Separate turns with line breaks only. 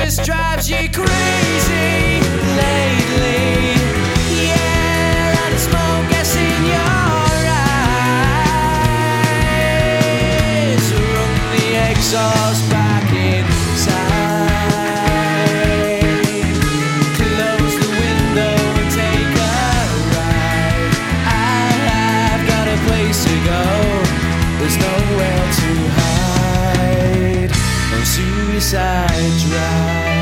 just drives you crazy lately. Yeah, that smoke gas in your eyes. Run the exhaust back inside. Close the window and take a ride. I've got a place to go. There's nowhere to hide on Suicide Drive.